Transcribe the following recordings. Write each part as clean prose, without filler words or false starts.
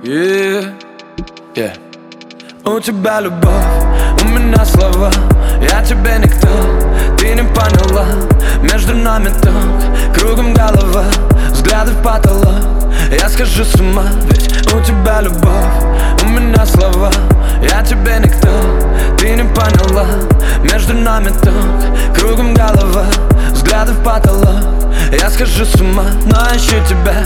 У тебя любовь, у меня слова. Я тебе никто, ты не поняла. Между нами ток, кругом голова, взгляды в потолок. Я схожу с ума, ведь у тебя любовь, у меня слова. Я тебе никто, ты не поняла. Между нами ток, кругом голова, взгляды в потолок. Я схожу с ума, но ищу тебя,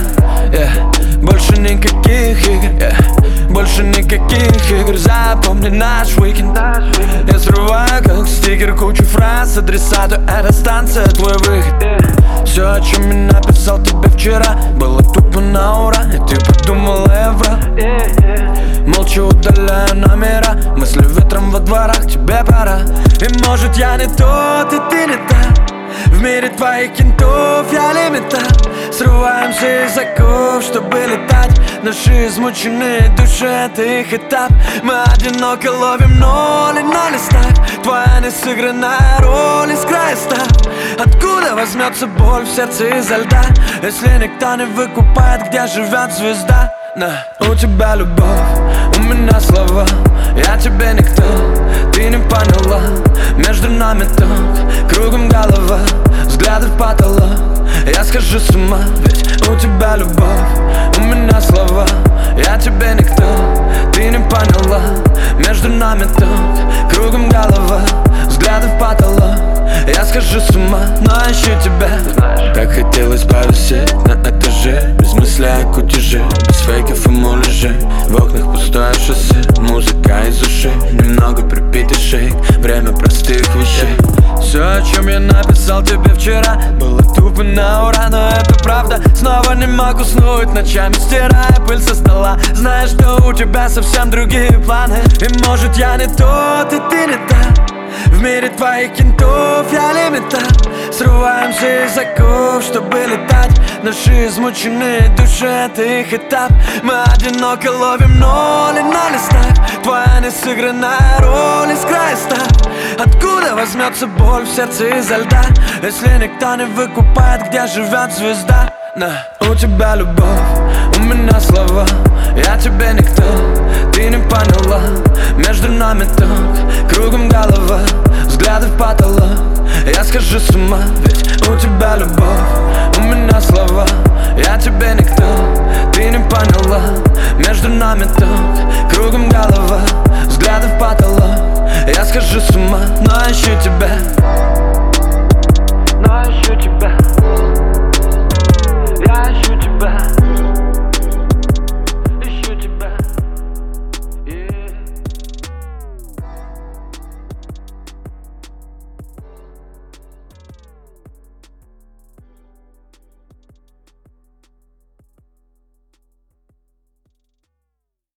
Больше никаких игр, Больше никаких игр. Запомни наш уикенд. Я срываю как стикер кучу фраз, адресату, это станция, твой выход. Все, о чем я написал тебе вчера, было тупо на ура, и ты подумала евро. Молча удаляю номера, мысли ветром во дворах, тебе пора. И может я не тот, и ты не та. В мире твоих кентов я лимита. Срываемся из оков, чтобы летать. Наши измученные души, это их этап. Мы одиноко ловим ноли на листах. Твоя несыгранная роль из края став. Откуда возьмется боль в сердце изо льда, если никто не выкупает, где живет звезда? У тебя любовь, у меня слова. Я тебе никто, ты не поняла. Между нами ток, кругом голова, взгляды в потолок. Я схожу с ума, ведь у тебя любовь, у меня слова. Я тебе никто, ты не поняла. Между нами ток, кругом голова, взгляды в потолок. Я схожу с ума, но ищу тебя. Так хотелось повисеть на этаже, без мысли о кутеже, без фейков и муляжей. В окнах пустое шоссе, музыка из ушей, немного припитый шейк, время простых вещей. Все, о чем я написал тебе вчера, было тупо на ура, но это правда. Снова не могу уснуть ночами, стирая пыль со стола. Знаешь, что у тебя совсем другие планы. И может я не тот, и ты не та. В мире твоих кентов я лимита. Срываемся из оков, чтобы летать. Наши измученные души, это их этап. Мы одиноко ловим ноли на листах. Твоя несыгранная роль из края став. Откуда возьмется боль в сердце изо льда, если никто не выкупает, где живет звезда? У тебя любовь, у меня слова. Я тебе никто, ты не поняла. Между нами ток, кругом голова, взгляды в потолок. Я схожу с ума, ведь у тебя любовь, у меня слова. Я тебе никто, ты не поняла. Между нами ток, кругом голова, взгляды в потолок. Я схожу с ума, но ищу тебя.